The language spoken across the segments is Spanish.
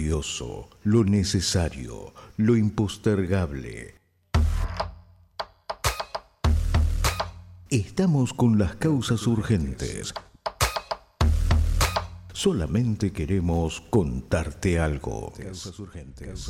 valioso, lo necesario, lo impostergable. Estamos con las causas urgentes. Solamente queremos contarte algo. Causas urgentes.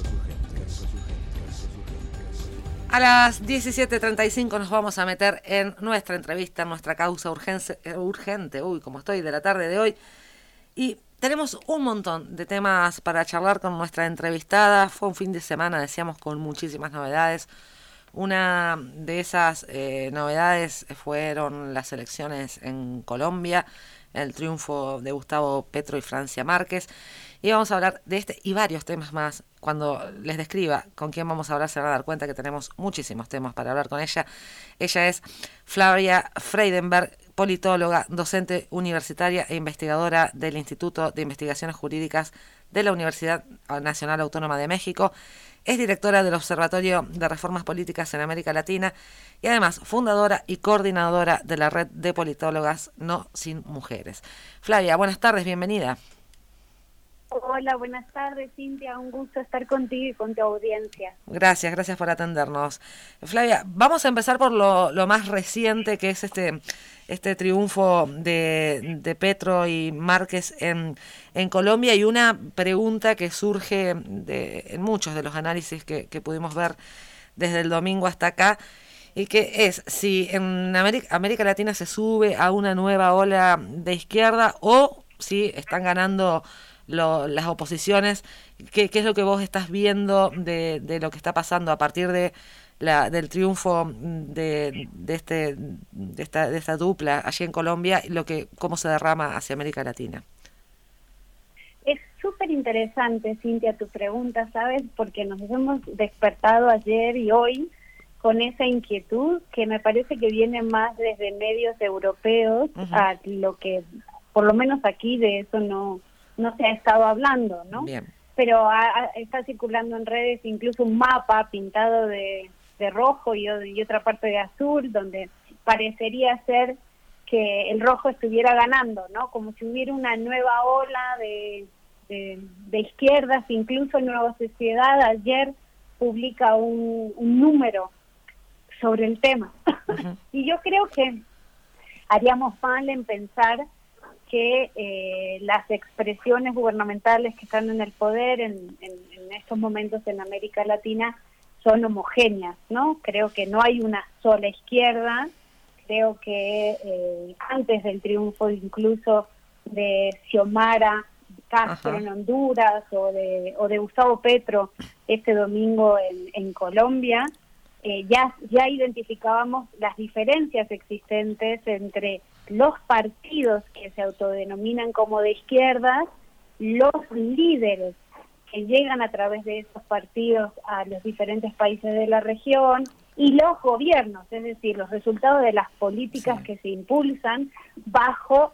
A las 17:35 nos vamos a meter en nuestra entrevista, en nuestra causa urgente, como estoy de la tarde de hoy. Y tenemos un montón de temas para charlar con nuestra entrevistada. Fue un fin de semana, decíamos, con muchísimas novedades. Una de esas novedades fueron las elecciones en Colombia, el triunfo de Gustavo Petro y Francia Márquez. Y vamos a hablar de este y varios temas más. Cuando les describa con quién vamos a hablar, se van a dar cuenta que tenemos muchísimos temas para hablar con ella. Ella es Flavia Freidenberg, politóloga, docente universitaria e investigadora del Instituto de Investigaciones Jurídicas de la Universidad Nacional Autónoma de México. Es directora del Observatorio de Reformas Políticas en América Latina y además fundadora y coordinadora de la red de politólogas No Sin Mujeres. Flavia, buenas tardes, bienvenida. Hola, buenas tardes, Cintia. Un gusto estar contigo y con tu audiencia. Gracias por atendernos. Flavia, vamos a empezar por lo más reciente, que es este triunfo de Petro y Márquez en Colombia, y una pregunta que surge en muchos de los análisis que pudimos ver desde el domingo hasta acá, y que es si en América Latina se sube a una nueva ola de izquierda o si están ganando las oposiciones. ¿Qué es lo que vos estás viendo de lo que está pasando a partir del triunfo de esta dupla allí en Colombia, y cómo se derrama hacia América Latina? Es súper interesante, Cintia, tu pregunta, ¿sabes? Porque nos hemos despertado ayer y hoy con esa inquietud que me parece que viene más desde medios europeos, a lo que, por lo menos aquí, de eso no se ha estado hablando, ¿no? Bien. Pero está circulando en redes incluso un mapa pintado de rojo y otra parte de azul, donde parecería ser que el rojo estuviera ganando, ¿no? Como si hubiera una nueva ola de izquierdas, incluso Nueva Sociedad ayer publica un número sobre el tema. Y yo creo que haríamos mal en pensar que las expresiones gubernamentales que están en el poder en estos momentos en América Latina son homogéneas, ¿no? Creo que no hay una sola izquierda. Creo que antes del triunfo incluso de Xiomara Castro en Honduras o de Gustavo Petro este domingo en Colombia, ya identificábamos las diferencias existentes entre los partidos que se autodenominan como de izquierdas, los líderes que llegan a través de esos partidos a los diferentes países de la región, y los gobiernos, es decir, los resultados de las políticas que se impulsan bajo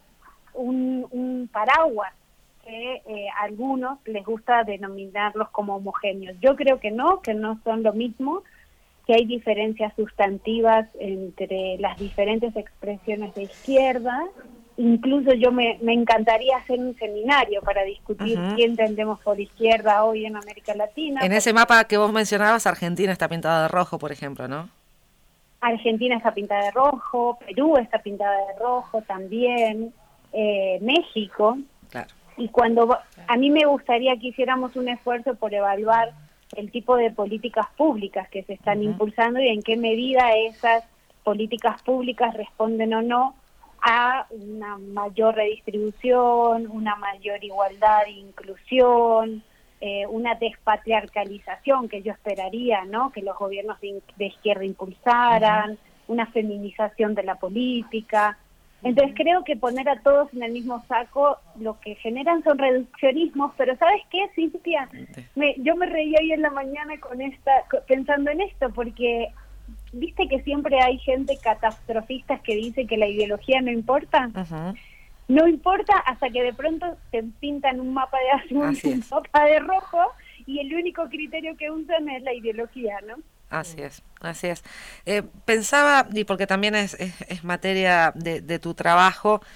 un paraguas que a algunos les gusta denominarlos como homogéneos. Yo creo que no son lo mismo, que hay diferencias sustantivas entre las diferentes expresiones de izquierda. Incluso yo me encantaría hacer un seminario para discutir qué entendemos por izquierda hoy en América Latina. En ese mapa que vos mencionabas, Argentina está pintada de rojo, por ejemplo, ¿no? Argentina está pintada de rojo, Perú está pintada de rojo también, México. Claro. Y a mí me gustaría que hiciéramos un esfuerzo por evaluar el tipo de políticas públicas que se están impulsando y en qué medida esas políticas públicas responden o no a una mayor redistribución, una mayor igualdad e inclusión, una despatriarcalización que yo esperaría, ¿no? Que los gobiernos de izquierda impulsaran, una feminización de la política. Entonces creo que poner a todos en el mismo saco lo que generan son reduccionismos, pero ¿sabes qué, Cintia? Yo me reí hoy en la mañana pensando en esto, porque viste que siempre hay gente catastrofista que dice que la ideología no importa. No importa hasta que de pronto se pintan un mapa de azul y un mapa de rojo, y el único criterio que usan es la ideología, ¿no? Así es. Pensaba, y porque también es materia de tu trabajo,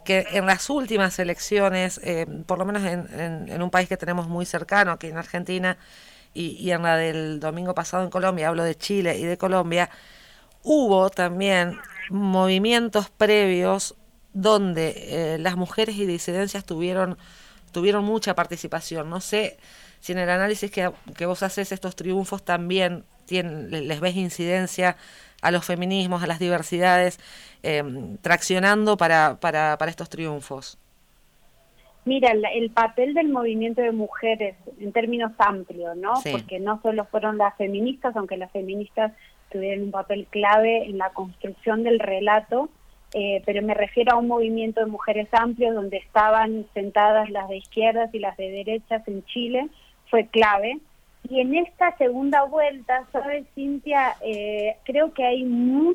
que en las últimas elecciones, por lo menos en un país que tenemos muy cercano, aquí en Argentina, y en la del domingo pasado en Colombia, hablo de Chile y de Colombia, hubo también movimientos previos donde las mujeres y disidencias tuvieron mucha participación. No sé si en el análisis que vos haces estos triunfos también les ves incidencia a los feminismos, a las diversidades, traccionando para estos triunfos. Mira, el papel del movimiento de mujeres en términos amplios, ¿no? Sí. Porque no solo fueron las feministas, aunque las feministas tuvieron un papel clave en la construcción del relato, pero me refiero a un movimiento de mujeres amplio donde estaban sentadas las de izquierdas y las de derechas en Chile, fue clave. Y en esta segunda vuelta, ¿sabes, Cintia? Creo que hay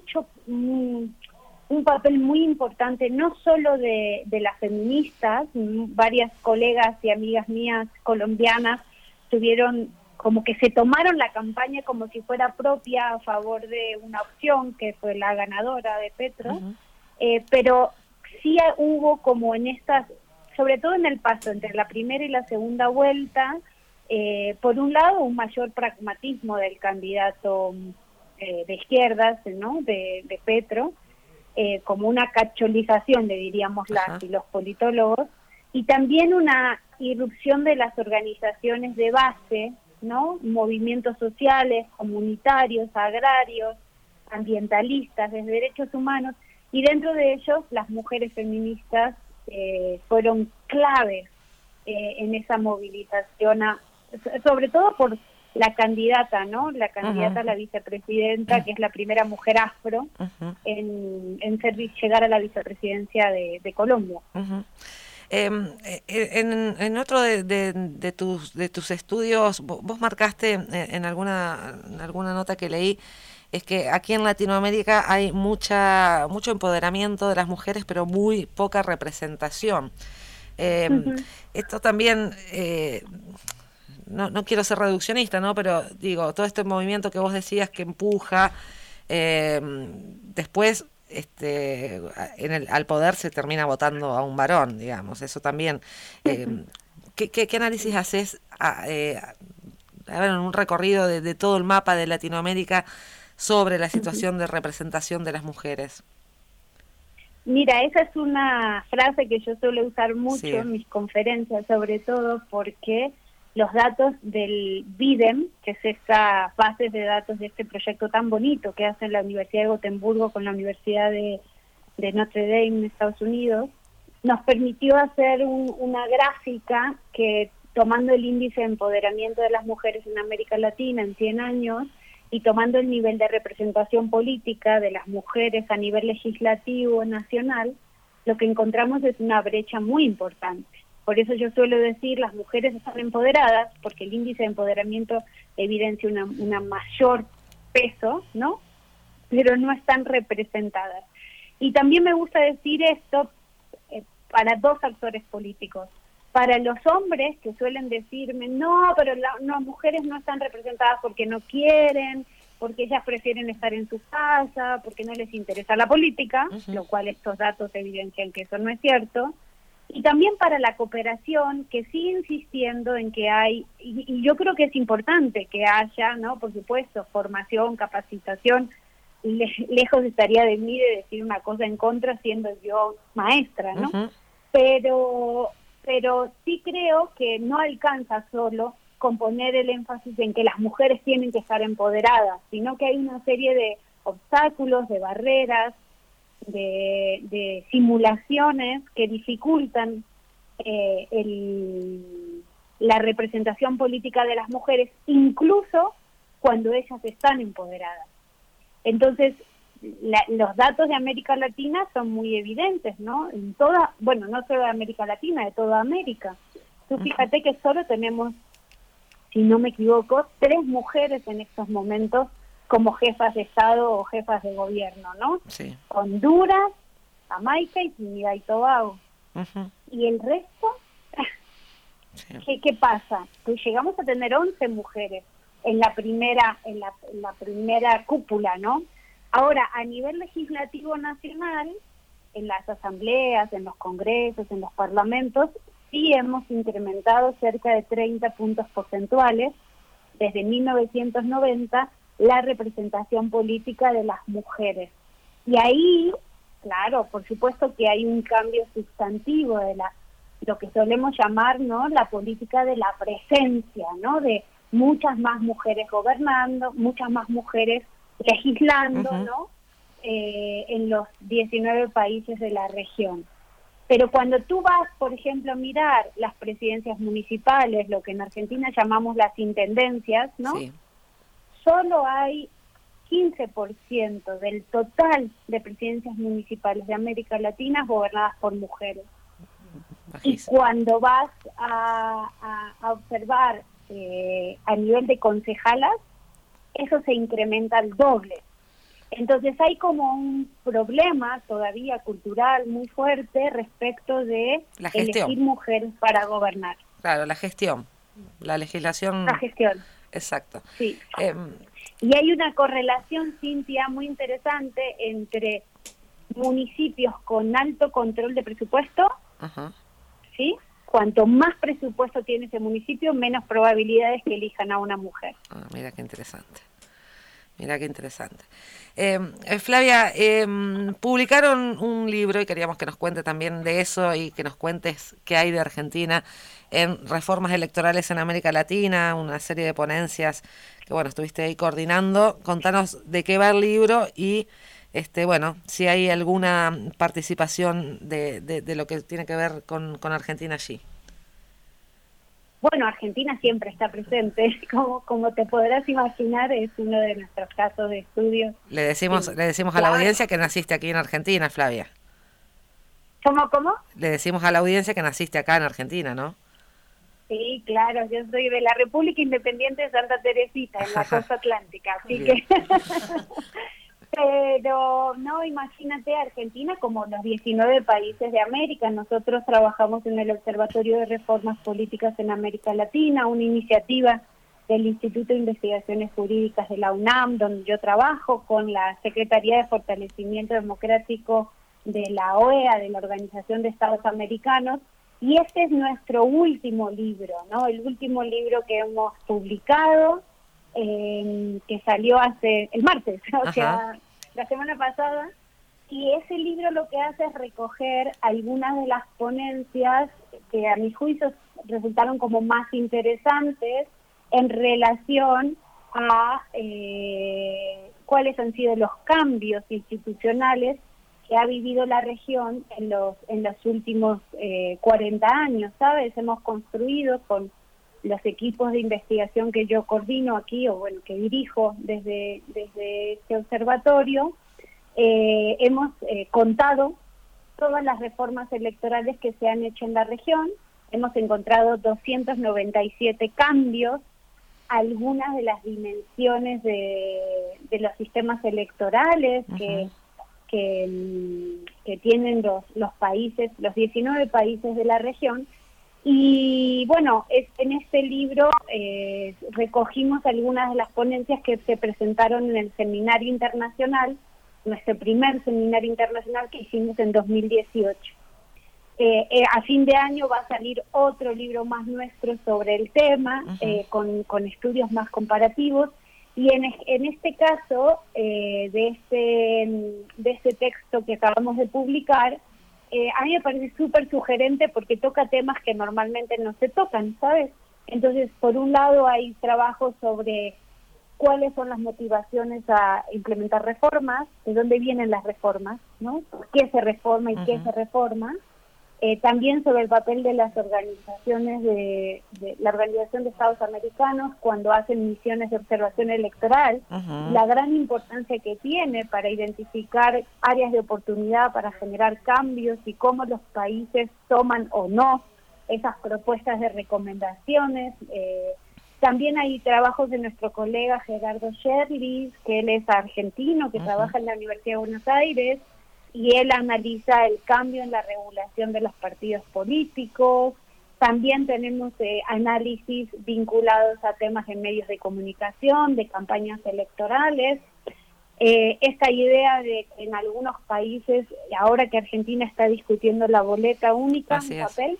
un papel muy importante, no solo de las feministas, varias colegas y amigas mías colombianas tuvieron como que se tomaron la campaña como si fuera propia a favor de una opción que fue la ganadora de Petro, pero sí hubo como en estas, sobre todo en el paso entre la primera y la segunda vuelta, por un lado un mayor pragmatismo del candidato de izquierdas, ¿no? de Petro, como una cacholización, le diríamos las y los politólogos, y también una irrupción de las organizaciones de base, ¿no? Movimientos sociales, comunitarios, agrarios, ambientalistas, de derechos humanos, y dentro de ellos las mujeres feministas fueron claves en esa movilización, sobre todo por la candidata, ¿no? La candidata a la vicepresidenta, que es la primera mujer afro en llegar a la vicepresidencia de Colombia. En otro de tus estudios, vos marcaste en alguna nota que leí, es que aquí en Latinoamérica hay mucho empoderamiento de las mujeres, pero muy poca representación. Esto también... No quiero ser reduccionista, ¿no? Pero digo, todo este movimiento que vos decías que empuja, después al poder se termina votando a un varón, digamos. Eso también. ¿Qué análisis haces en un recorrido de todo el mapa de Latinoamérica sobre la situación de representación de las mujeres? Mira, esa es una frase que yo suelo usar mucho en mis conferencias, sobre todo porque los datos del BIDEM, que es esta base de datos de este proyecto tan bonito que hace la Universidad de Gotemburgo con la Universidad de Notre Dame en Estados Unidos, nos permitió hacer una gráfica que, tomando el índice de empoderamiento de las mujeres en América Latina en 100 años y tomando el nivel de representación política de las mujeres a nivel legislativo nacional, lo que encontramos es una brecha muy importante. Por eso yo suelo decir, las mujeres están empoderadas, porque el índice de empoderamiento evidencia una mayor peso, ¿no? Pero no están representadas. Y también me gusta decir esto para dos actores políticos. Para los hombres que suelen decirme, no, pero las mujeres no están representadas porque no quieren, porque ellas prefieren estar en su casa, porque no les interesa la política, lo cual estos datos evidencian que eso no es cierto. Y también para la cooperación, que sigue insistiendo en que hay, y yo creo que es importante que haya, ¿no? Por supuesto, formación, capacitación, lejos estaría de mí de decir una cosa en contra siendo yo maestra, ¿no? Pero sí creo que no alcanza solo con poner el énfasis en que las mujeres tienen que estar empoderadas, sino que hay una serie de obstáculos, de barreras, de simulaciones que dificultan la representación política de las mujeres, incluso cuando ellas están empoderadas. Entonces, los datos de América Latina son muy evidentes, ¿no? No solo de América Latina, de toda América. Tú fíjate que solo tenemos, si no me equivoco, 3 mujeres en estos momentos como jefas de Estado o jefas de gobierno, ¿no? Sí. Honduras, Jamaica y Trinidad y Tobago. ¿Y el resto? Sí. ¿Qué pasa? Pues llegamos a tener 11 mujeres en la primera cúpula, ¿no? Ahora, a nivel legislativo nacional, en las asambleas, en los congresos, en los parlamentos, sí hemos incrementado cerca de 30 puntos porcentuales desde 1990 la representación política de las mujeres. Y ahí, claro, por supuesto que hay un cambio sustantivo de lo que solemos llamar, ¿no?, la política de la presencia, ¿no?, de muchas más mujeres gobernando, muchas más mujeres legislando, ¿no?, en los 19 países de la región. Pero cuando tú vas, por ejemplo, a mirar las presidencias municipales, lo que en Argentina llamamos las intendencias, ¿no?, sí, solo hay 15% del total de presidencias municipales de América Latina gobernadas por mujeres. Bajísimo. Y cuando vas a observar a nivel de concejalas, eso se incrementa al doble. Entonces hay como un problema todavía cultural muy fuerte respecto de elegir mujeres para gobernar. Claro, la gestión, la legislación. La gestión. Exacto. Sí. Y hay una correlación, Cintia, muy interesante entre municipios con alto control de presupuesto, ¿sí? Cuanto más presupuesto tiene ese municipio, menos probabilidades que elijan a una mujer. Mira qué interesante. Mira qué interesante. Flavia, publicaron un libro y queríamos que nos cuente también de eso y que nos cuentes qué hay de Argentina en reformas electorales en América Latina, una serie de ponencias que, bueno, estuviste ahí coordinando. Contanos de qué va el libro y, bueno, si hay alguna participación de lo que tiene que ver con Argentina allí. Bueno, Argentina siempre está presente, como te podrás imaginar, es uno de nuestros casos de estudio. Le decimos a la audiencia que naciste aquí en Argentina, Flavia. ¿Cómo? Le decimos a la audiencia que naciste acá en Argentina, ¿no? Sí, claro, yo soy de la República Independiente de Santa Teresita, en la costa atlántica, así bien. Que... Pero no, imagínate Argentina como los 19 países de América. Nosotros trabajamos en el Observatorio de Reformas Políticas en América Latina, una iniciativa del Instituto de Investigaciones Jurídicas de la UNAM, donde yo trabajo con la Secretaría de Fortalecimiento Democrático de la OEA, de la Organización de Estados Americanos, y este es nuestro último libro, ¿no? El último libro que hemos publicado, que salió el martes, o sea, la semana pasada, y ese libro lo que hace es recoger algunas de las ponencias que a mi juicio resultaron como más interesantes en relación a cuáles han sido los cambios institucionales que ha vivido la región en los últimos 40 años, ¿sabes? Hemos construido con los equipos de investigación que yo coordino aquí, o bueno, que dirijo desde este observatorio, hemos contado todas las reformas electorales que se han hecho en la región. Hemos encontrado 297 cambios, algunas de las dimensiones de los sistemas electorales que tienen los países, los 19 países de la región. Y bueno, en este libro recogimos algunas de las ponencias que se presentaron en el seminario internacional, nuestro primer seminario internacional que hicimos en 2018. A fin de año va a salir otro libro más nuestro sobre el tema, con estudios más comparativos. Y en este caso, de este texto que acabamos de publicar, a mí me parece súper sugerente porque toca temas que normalmente no se tocan, ¿sabes? Entonces, por un lado hay trabajos sobre cuáles son las motivaciones a implementar reformas, de dónde vienen las reformas, ¿no? ¿Por qué se reforma y qué se reforma? También sobre el papel de las organizaciones de la Organización de Estados Americanos cuando hacen misiones de observación electoral, la gran importancia que tiene para identificar áreas de oportunidad para generar cambios y cómo los países toman o no esas propuestas de recomendaciones. También hay trabajos de nuestro colega Gerardo Sherlis, que él es argentino, que trabaja en la Universidad de Buenos Aires, y él analiza el cambio en la regulación de los partidos políticos. También tenemos análisis vinculados a temas de medios de comunicación, de campañas electorales. esta idea de que en algunos países, ahora que Argentina está discutiendo la boleta única en papel,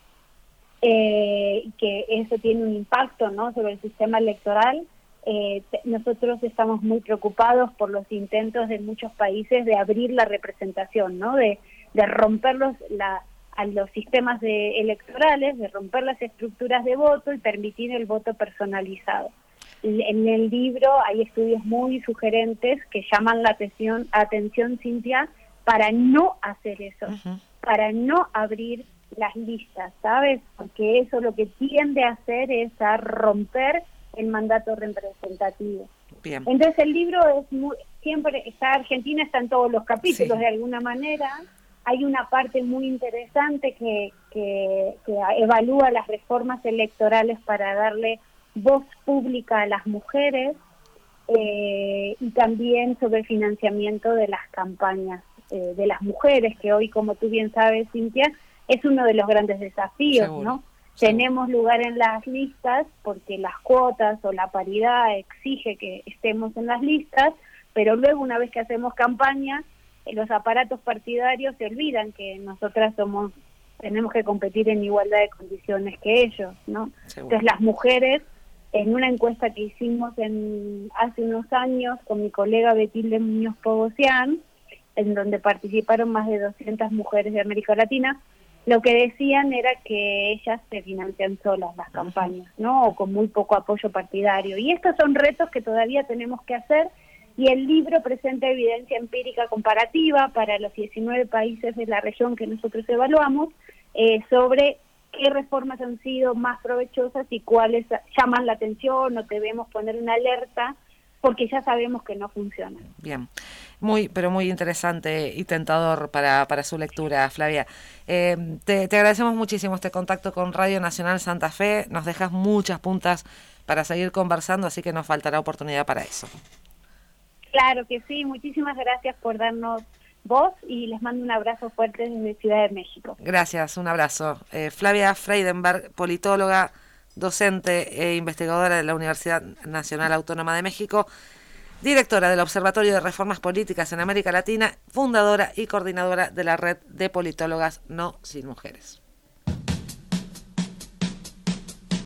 que eso tiene un impacto, ¿no?, sobre el sistema electoral. Nosotros estamos muy preocupados por los intentos de muchos países de abrir la representación, ¿no?, de romper a los sistemas electorales, de romper las estructuras de voto y permitir el voto personalizado. En el libro hay estudios muy sugerentes que llaman la atención, Cintia, para no hacer eso, para no abrir las listas, ¿sabes? Porque eso lo que tiende a hacer es a romper el mandato representativo. Bien. Entonces el libro Argentina está en todos los capítulos, de alguna manera. Hay una parte muy interesante que evalúa las reformas electorales para darle voz pública a las mujeres, y también sobre el financiamiento de las campañas de las mujeres, que hoy, como tú bien sabes, Cintia, es uno de los grandes desafíos, seguro, ¿no? Seguro. Tenemos lugar en las listas porque las cuotas o la paridad exige que estemos en las listas, pero luego, una vez que hacemos campaña, los aparatos partidarios se olvidan que nosotras tenemos que competir en igualdad de condiciones que ellos, ¿no? Seguro. Entonces las mujeres, en una encuesta que hicimos hace unos años con mi colega Betilde Muñoz Pogosian, en donde participaron más de 200 mujeres de América Latina, lo que decían era que ellas se financian solas las campañas, ¿no?, o con muy poco apoyo partidario. Y estos son retos que todavía tenemos que hacer, y el libro presenta evidencia empírica comparativa para los 19 países de la región que nosotros evaluamos, sobre qué reformas han sido más provechosas y cuáles llaman la atención o debemos poner una alerta, porque ya sabemos que no funcionan. Bien, pero muy interesante y tentador para su lectura, Flavia. Te agradecemos muchísimo este contacto con Radio Nacional Santa Fe. Nos dejas muchas puntas para seguir conversando, así que nos faltará oportunidad para eso. Claro que sí, muchísimas gracias por darnos voz y les mando un abrazo fuerte desde Ciudad de México. Gracias, un abrazo. Flavia Freidenberg, politóloga, docente e investigadora de la Universidad Nacional Autónoma de México, directora del Observatorio de Reformas Políticas en América Latina, fundadora y coordinadora de la Red de Politólogas No Sin Mujeres.